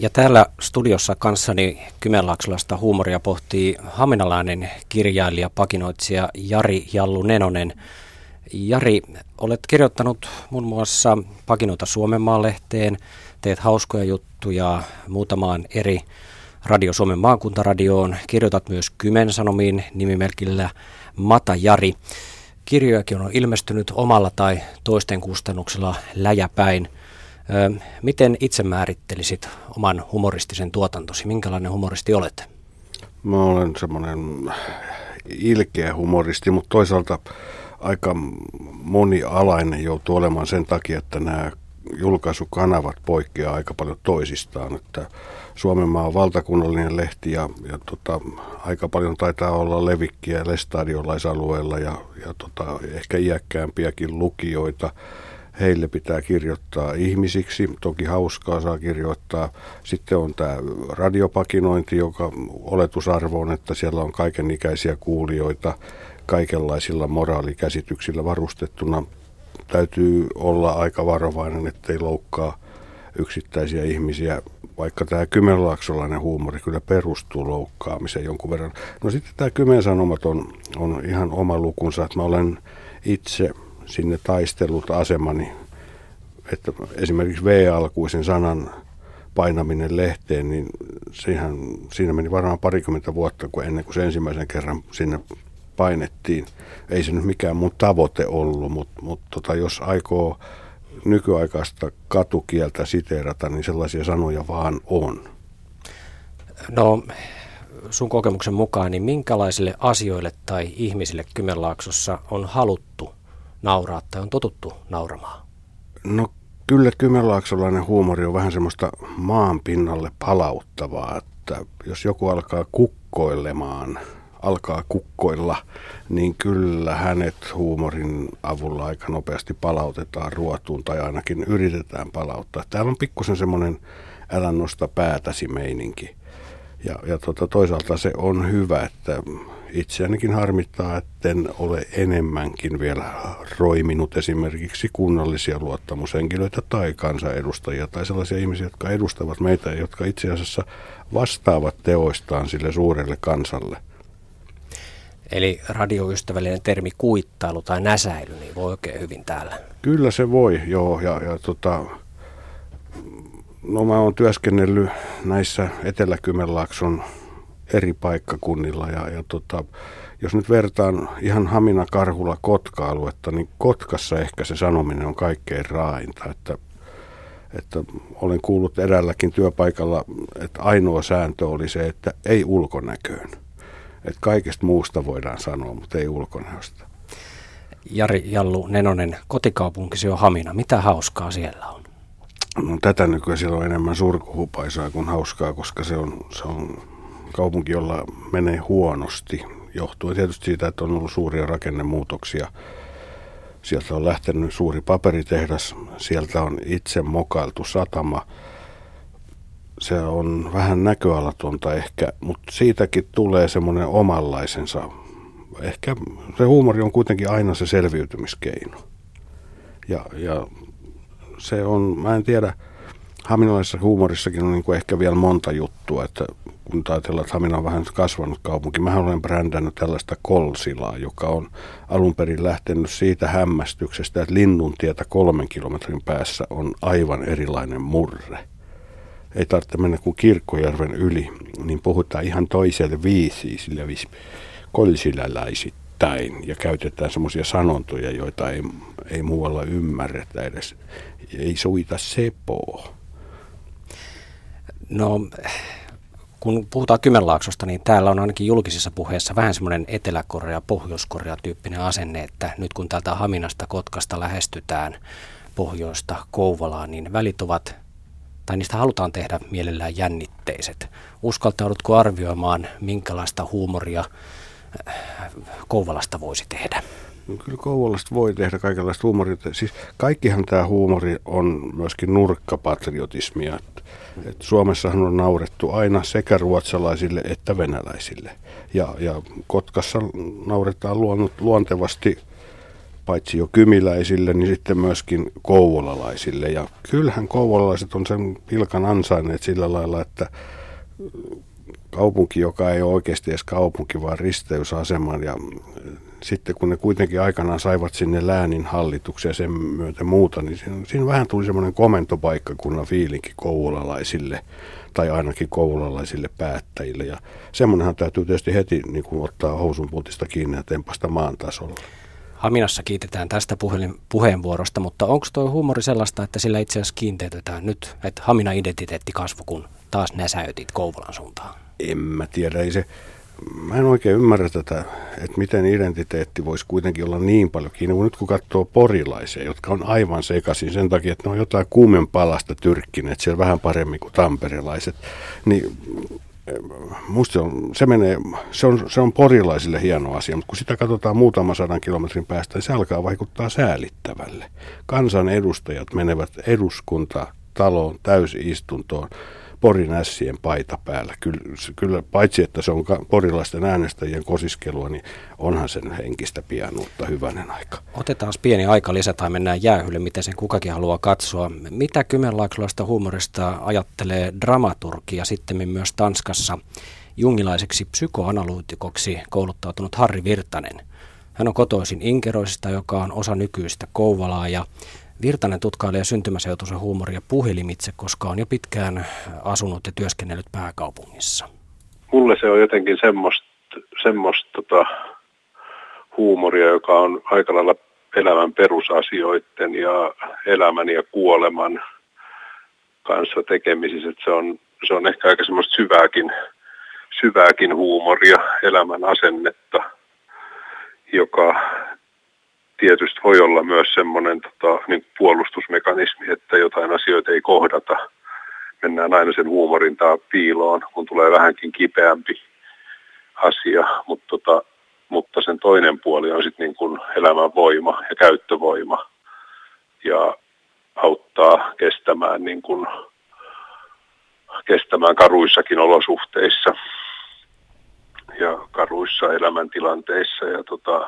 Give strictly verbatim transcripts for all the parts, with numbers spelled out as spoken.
Ja täällä studiossa kanssani Kymenlaaksolasta huumoria pohtii haminalainen kirjailija, pakinoitsija Jari Jallu Nenonen. Jari, olet kirjoittanut muun muassa pakinoita Suomenmaan-lehteen, teet hauskoja juttuja muutamaan eri Radio Suomen maakuntaradioon, kirjoitat myös Kymen Sanomiin nimimerkillä Mata Jari. Kirjojakin on ilmestynyt omalla tai toisten kustannuksella läjäpäin. Miten itse määrittelisit oman humoristisen tuotantosi? Minkälainen humoristi olet? Mä olen semmoinen ilkeä humoristi, mutta toisaalta aika monialainen joutuu olemaan sen takia, että nämä julkaisukanavat poikkeaa aika paljon toisistaan. Että Suomenmaa on valtakunnallinen lehti ja, ja tota, aika paljon taitaa olla levikkiä lestadiolaisalueella ja, ja tota, ehkä iäkkäämpiäkin lukijoita. Heille pitää kirjoittaa ihmisiksi, toki hauskaa saa kirjoittaa. Sitten on tämä radiopakinointi, joka oletusarvo on, että siellä on kaikenikäisiä kuulijoita kaikenlaisilla moraalikäsityksillä varustettuna. Täytyy olla aika varovainen, ettei loukkaa yksittäisiä ihmisiä, vaikka tämä kymenlaaksolainen huumori kyllä perustuu loukkaamiseen jonkun verran. No sitten tämä Kymen Sanomat on, on ihan oma lukunsa, että mä olen itse sinne taistellut asemani, että esimerkiksi V-alkuisen sanan painaminen lehteen, niin siihen, siinä meni varmaan parikymmentä vuotta kun ennen kuin se ensimmäisen kerran sinne painettiin. Ei se nyt mikään mun tavoite ollut, mutta, mutta tota, jos aikoo nykyaikaista katukieltä siteerata, niin sellaisia sanoja vaan on. No sun kokemuksen mukaan, niin minkälaisille asioille tai ihmisille Kymenlaaksossa on haluttu nauraa tai on totuttu nauramaan? No kyllä kymenlaaksolainen huumori on vähän semmoista maan pinnalle palauttavaa, että jos joku alkaa kukkoilemaan, alkaa kukkoilla, niin kyllä hänet huumorin avulla aika nopeasti palautetaan ruotuun tai ainakin yritetään palauttaa. Täällä on pikkusen semmoinen älä nosta päätäsi meininki. Ja, ja tota, toisaalta se on hyvä, että itseänikin harmittaa, etten ole enemmänkin vielä roiminut esimerkiksi kunnallisia luottamushenkilöitä tai kansanedustajia tai sellaisia ihmisiä, jotka edustavat meitä ja jotka itse asiassa vastaavat teoistaan sille suurelle kansalle. Eli radioystävällinen termi kuittailu tai näsäily, niin voi oikein hyvin täällä. Kyllä se voi, joo. Ja, ja tota, no mä oon työskennellyt näissä Etelä-Kymenlaakson eri paikkakunnilla ja, ja tota, jos nyt vertaan ihan Hamina, Karhula, Kotka-aluetta, niin Kotkassa ehkä se sanominen on kaikkein raainta, että, että olen kuullut eräälläkin työpaikalla, että ainoa sääntö oli se, että ei ulkonäköön. Että kaikesta muusta voidaan sanoa, mutta ei ulkonäöstä. Jari Jallu Nenonen, kotikaupunkisi on Hamina. Mitä hauskaa siellä on? No, tätä nykyään siellä on enemmän surkuhupaisaa kuin hauskaa, koska se on, se on kaupunki, jolla menee huonosti. Johtuu tietysti siitä, että on ollut suuria rakennemuutoksia. Sieltä on lähtenyt suuri paperitehdas, sieltä on itse mokailtu satama. Se on vähän näköalatonta ehkä, mutta siitäkin tulee semmoinen omanlaisensa. Ehkä se huumori on kuitenkin aina se selviytymiskeino. Ja, ja se on, mä en tiedä, haminalaisessa huumorissakin on niin kuin ehkä vielä monta juttua, että kun ajatellaan, että Hamina on vähän kasvanut kaupunki. Mähän olen brändännyt tällaista Kolsilaa, joka on alun perin lähtenyt siitä hämmästyksestä, että Linnuntietä kolmen kilometrin päässä on aivan erilainen murre. Ei tarvitse mennä kuin Kirkkojärven yli, niin puhutaan ihan toiselle viisiin sillä viisi kolsiläläisittäin ja käytetään semmoisia sanontoja, joita ei, ei muualla ymmärretä edes. Ei suita sepoo. No, kun puhutaan Kymenlaaksosta, niin täällä on ainakin julkisissa puheissa vähän semmoinen Etelä-Korea, Pohjois-Korea tyyppinen asenne, että nyt kun täältä Haminasta, Kotkasta lähestytään pohjoista Kouvolaan, niin välit ovat, tai niistä halutaan tehdä mielellään jännitteiset. Uskaltaudutko arvioimaan, minkälaista huumoria Kouvolasta voisi tehdä? No, kyllä Kouvolasta voi tehdä kaikenlaista huumoria. Siis kaikkihan tämä huumori on myöskin nurkkapatriotismia. Et, et Suomessahan on naurettu aina sekä ruotsalaisille että venäläisille. Ja, ja Kotkassa nauretaan luontevasti paitsi jo kymiläisille, niin sitten myöskin kouvolalaisille. Ja kyllähän kouvolalaiset on sen pilkan ansainneet sillä lailla, että kaupunki, joka ei ole oikeasti edes kaupunki, vaan risteysaseman. Ja sitten kun ne kuitenkin aikanaan saivat sinne läänin hallituksia ja sen myötä muuta, niin siinä, siinä vähän tuli semmoinen komentopaikkakunnan fiilinki kouvolalaisille, tai ainakin kouvolalaisille päättäjille. Ja semmoinenhan täytyy tietysti heti niin kuin ottaa housun putista kiinni ja tempasta maan tasolla. Haminassa kiitetään tästä puhelin, puheenvuorosta, mutta onko tuo huumori sellaista, että sillä itse asiassa kiinteytetään nyt, että Haminan identiteetti kasvu, kun taas näsäytit Kouvolan suuntaan? En mä tiedä, ei se, mä en oikein ymmärrä tätä, että miten identiteetti voisi kuitenkin olla niin paljon kiinni, kun nyt kun katsoo porilaisia, jotka on aivan sekaisin sen takia, että ne on jotain kuumenpalasta tyrkkineet siellä vähän paremmin kuin tamperelaiset, niin musta se on, se, menee, se, on, se on porilaisille hieno asia, mutta kun sitä katsotaan muutaman sadan kilometrin päästä, niin se alkaa vaikuttaa säälittävälle. Kansanedustajat menevät eduskuntataloon täysistuntoon Porin ässien paita päällä. Kyllä, kyllä paitsi, että se on porilaisten äänestäjien kosiskelua, niin onhan sen henkistä pianuutta hyvänen aika. Otetaan pieni aika lisä tai mennään jäähylle, miten sen kukakin haluaa katsoa. Mitä kymenlaaksolaista huumorista ajattelee dramaturgi ja sitten myös Tanskassa jungilaiseksi psykoanalyytikoksi kouluttautunut Harri Virtanen? Hän on kotoisin Inkeroisista, joka on osa nykyistä Kouvolaa, ja Virtanen tutkailee syntymäseutunsa huumoria puhelimitse, koska on jo pitkään asunut ja työskennellyt pääkaupungissa. Mulle se on jotenkin semmoista, semmoista tota, huumoria, joka on aika lailla elämän perusasioiden ja elämän ja kuoleman kanssa tekemisissä. Että se on, se on ehkä aika semmoista syvääkin, syvääkin huumoria, elämän asennetta, joka tietysti voi olla myös semmoinen tota, niin puolustusmekanismi, että jotain asioita ei kohdata. Mennään aina sen huumorin taa piiloon, kun tulee vähänkin kipeämpi asia, mutta, tota, mutta sen toinen puoli on sitten niin kuin elämän voima ja käyttövoima ja auttaa kestämään, niin kuin, kestämään karuissakin olosuhteissa ja karuissa elämäntilanteissa ja tota,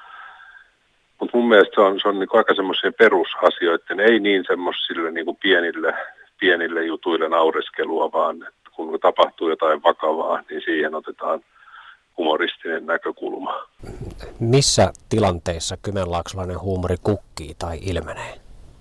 mutta mun mielestä se on, se on niinku aika semmoisia perusasioiden, ei niin semmoisille niinku pienille, pienille jutuille naureskelua, vaan että kun tapahtuu jotain vakavaa, niin siihen otetaan humoristinen näkökulma. Missä tilanteissa kymenlaaksolainen huumori kukkii tai ilmenee?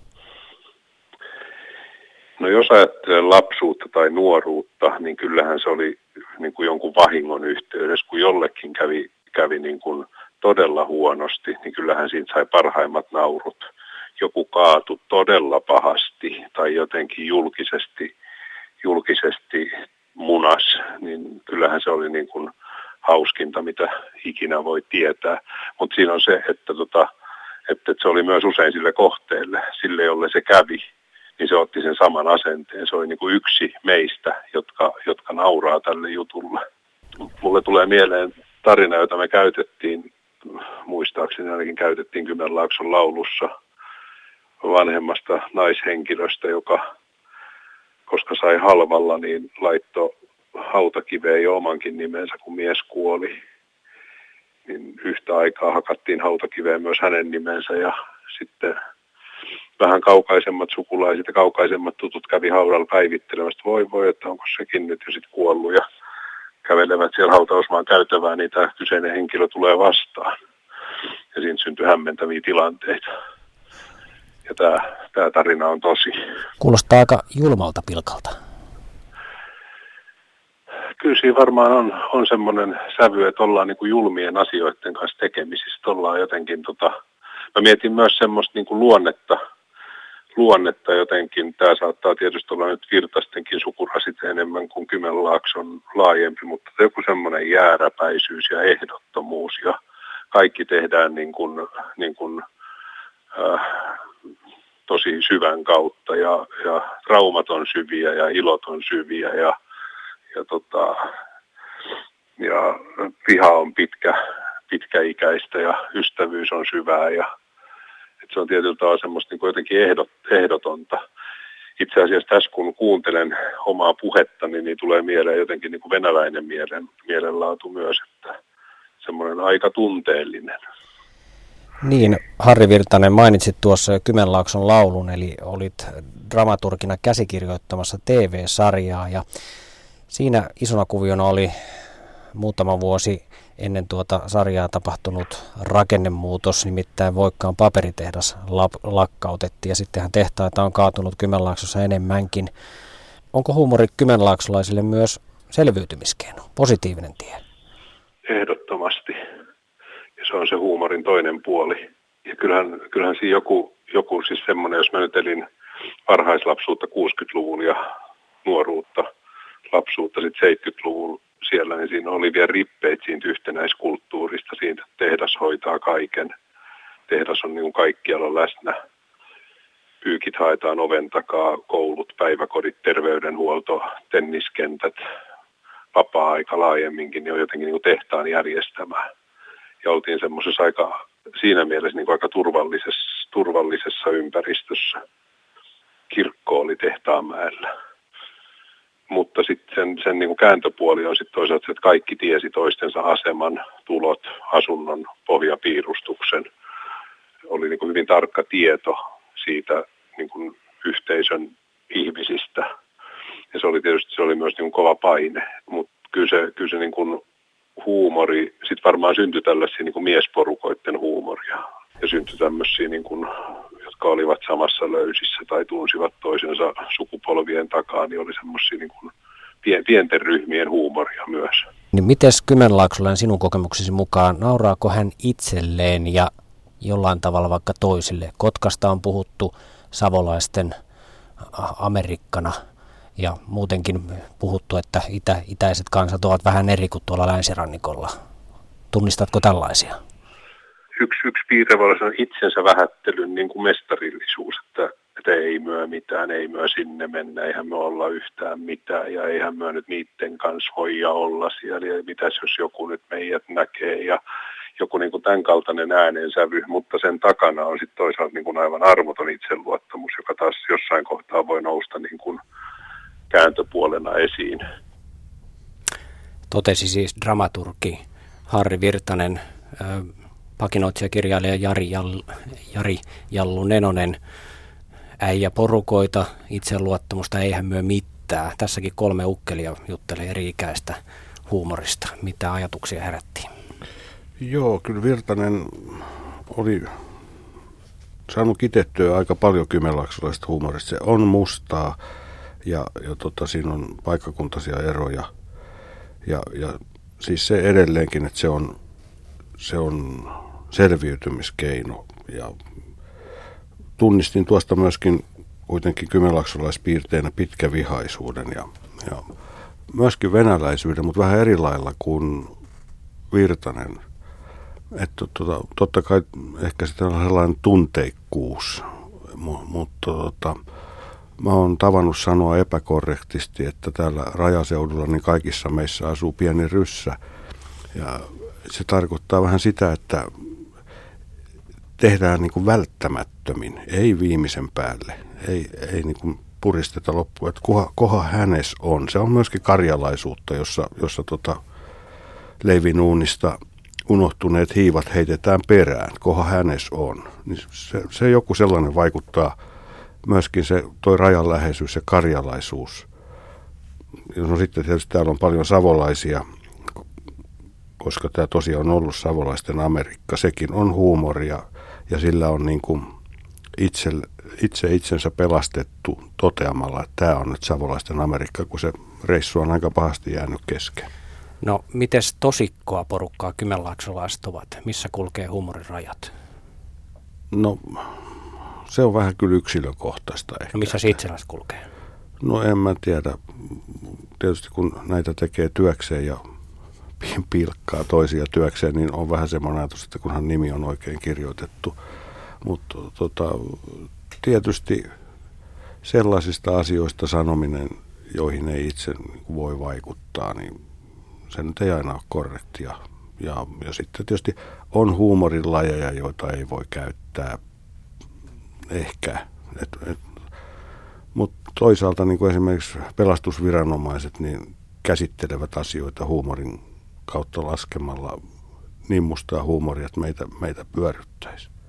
No jos ajattelee lapsuutta tai nuoruutta, niin kyllähän se oli niin kuin jonkun vahingon yhteydessä, kun jollekin kävi, kävi niin kuin todella huonosti, niin kyllähän siitä sai parhaimmat naurut. Joku kaatui todella pahasti tai jotenkin julkisesti, julkisesti munas, niin kyllähän se oli niin kuin hauskinta, mitä ikinä voi tietää. Mutta siinä on se, että, tota, että se oli myös usein sille kohteelle, sille jolle se kävi, niin se otti sen saman asenteen. Se oli niin kuin yksi meistä, jotka, jotka nauraa tälle jutulle. Mulle tulee mieleen tarina, jota me käytettiin, muistaakseni ainakin käytettiin Kymenlaakson laulussa vanhemmasta naishenkilöstä, joka, koska sai halvalla, niin laittoi hautakiveen jo omankin nimensä, kun mies kuoli. Niin yhtä aikaa hakattiin hautakiveen myös hänen nimensä ja sitten vähän kaukaisemmat sukulaiset ja kaukaisemmat tutut kävi haudalla päivittelemästä. Voi voi, että onko sekin nyt jo sitten kuollut ja kävelevät siellä hautausmaan käytävään, niin tämä kyseinen henkilö tulee vastaan. Ja siinä syntyi hämmentäviä tilanteita. Ja tämä, tämä tarina on tosi. Kuulostaa aika julmalta pilkalta. Kyllä siinä varmaan on, on semmoinen sävy, että ollaan niin kuin julmien asioiden kanssa tekemisissä. Ollaan jotenkin, tota, mä mietin myös semmoista niin kuin luonnetta, luonnetta jotenkin. Tämä saattaa tietysti olla nyt Virtastenkin sukurasite enemmän kuin Kymenlaakson laajempi, mutta joku semmoinen jääräpäisyys ja ehdottomuus ja kaikki tehdään niin kuin, niin kuin, äh, tosi syvän kautta ja, ja traumat on syviä ja ilot on syviä ja, ja, tota, ja viha on pitkä, pitkäikäistä ja ystävyys on syvää ja että se on tietyllä tavalla semmoista niin kuin jotenkin ehdot, ehdotonta. Itse asiassa tässä kun kuuntelen omaa puhettani, niin tulee mieleen jotenkin niin kuin venäläinen mielen, mielenlaatu myös, että semmoinen aika tunteellinen. Niin, Harri Virtanen, mainitsit tuossa jo Kymenlaakson laulun, eli olit dramaturgina käsikirjoittamassa T V-sarjaa, ja siinä isona kuviona oli muutama vuosi ennen tuota sarjaa tapahtunut rakennemuutos, nimittäin Voikkaan paperitehdas lakkautettiin, ja sittenhän tehtaita on kaatunut Kymenlaaksossa enemmänkin. Onko huumori kymenlaaksolaisille myös selviytymiskeino, positiivinen tie? Ehdottomasti. Ja se on se huumorin toinen puoli. Ja kyllähän, kyllähän siinä joku, joku siis semmoinen, jos mä nyt elin varhaislapsuutta kuusikymmentäluvun ja nuoruutta, lapsuutta sitten seitsemänkymmentäluvun siellä, niin siinä oli vielä rippeet siitä yhtenäiskulttuurista, siitä tehdas hoitaa kaiken. Tehdas on niin kuin kaikkialla läsnä. Pyykit haetaan oven takaa, koulut, päiväkodit, terveydenhuolto, tenniskentät, vapaa-aika laajemminkin, niin on jotenkin niin kuin tehtaan järjestämää. Ja oltiin semmoisessa aika, siinä mielessä niin kuin aika turvallisessa, turvallisessa ympäristössä. Kirkko oli Tehtaanmäellä. Mutta sitten sen, sen niin kuin kääntöpuoli on sitten toisaalta se, että kaikki tiesi toistensa aseman, tulot, asunnon, pohjapiirustuksen. Oli niin kuin hyvin tarkka tieto siitä niin kuin yhteisön ihmisistä. Ja se oli tietysti se oli myös niin kuin kova paine, mutta kyllä se, kyllä se niin kuin huumori, sitten varmaan syntyi tällaisia niin kuin miesporukoiden huumoria. Ja syntyi tämmöisiä, niin kuin, jotka olivat samassa löysissä tai tunsivat toisensa sukupolvien takaa, niin oli semmoisia niin kuin pienten ryhmien huumoria myös. Niin mites Kymenlaaksolainen sinun kokemuksesi mukaan, nauraako hän itselleen ja jollain tavalla vaikka toisille? Kotkasta on puhuttu savolaisten Amerikkana ja muutenkin puhuttu, että itä, itäiset kansat ovat vähän eri kuin tuolla länsirannikolla. Tunnistatko tällaisia? Yksi, yksi piirre voi olla itsensä vähättelyn niin kuin mestarillisuus, että, että ei myö mitään, ei myö sinne mennä, eihän me olla yhtään mitään ja eihän myö nyt niiden kanssa hoija olla siellä ja mitäs jos joku nyt meidät näkee ja joku niin kuin tämän kaltainen äänensävy, mutta sen takana on sitten toisaalta niin kuin aivan armoton itseluottamus, joka taas jossain kohtaa voi nousta niin kuin kääntöpuolena esiin. Totesi siis dramaturgi Harri Virtanen, pakinoitsija-kirjailija Jari, Jall, Jari Jallu Nenonen, äijä porukoita, itseluottamusta, eihän myö mitään. Tässäkin kolme ukkelia juttelee eri-ikäistä huumorista. Mitä ajatuksia herättiin? Joo, kyllä Virtanen oli saanut kitettyä aika paljon kymenlaaksolaisesta huumorista. Se on mustaa ja, ja tota, siinä on paikkakuntaisia eroja. Ja, ja siis se edelleenkin, että se on, se on selviytymiskeino. Ja tunnistin tuosta myöskin kuitenkin kymenlaaksolaispiirteinä pitkävihaisuuden ja, ja myöskin venäläisyyden, mutta vähän eri lailla kuin Virtanen. Että tota, totta kai ehkä sitten on sellainen tunteikkuus, mutta tota, mä oon tavannut sanoa epäkorrektisti, että täällä rajaseudulla niin kaikissa meissä asuu pieni ryssä. Ja se tarkoittaa vähän sitä, että tehdään niin kuin välttämättömin, ei viimeisen päälle, ei, ei niin kuin puristeta loppuun, että koha, koha hänes on. Se on myöskin karjalaisuutta, jossa, jossa tota leivinuunista unohtuneet hiivat heitetään perään, koha hänes on. Niin se, se joku sellainen vaikuttaa myöskin se toi rajan läheisyys ja karjalaisuus. No sitten tietysti täällä on paljon savolaisia, koska tämä tosiaan on ollut savolaisten Amerikka. Sekin on huumoria ja sillä on niin kuin itse, itse itsensä pelastettu toteamalla, että tämä on nyt savolaisten Amerikka, kun se reissu on aika pahasti jäänyt kesken. No, mites tosikkoa porukkaa kymenlaaksolaiset ovat? Missä kulkee huumorin rajat? No, se on vähän kyllä yksilökohtaista ehkä. No, missä se itselläsi kulkee? No, en mä tiedä. Tietysti kun näitä tekee työkseen ja pilkkaa toisia työkseen, niin on vähän semmoinen ajatus, että kunhan nimi on oikein kirjoitettu. Mutta tota, tietysti sellaisista asioista sanominen, joihin ei itse voi vaikuttaa, niin se nyt ei aina ole korrektia. Ja, ja sitten tietysti on huumorin lajeja, joita ei voi käyttää ehkä. Et, et, mutta toisaalta niin kuin esimerkiksi pelastusviranomaiset niin käsittelevät asioita huumorin kautta laskemalla niin mustaa huumoria, että meitä, meitä pyörryttäisi.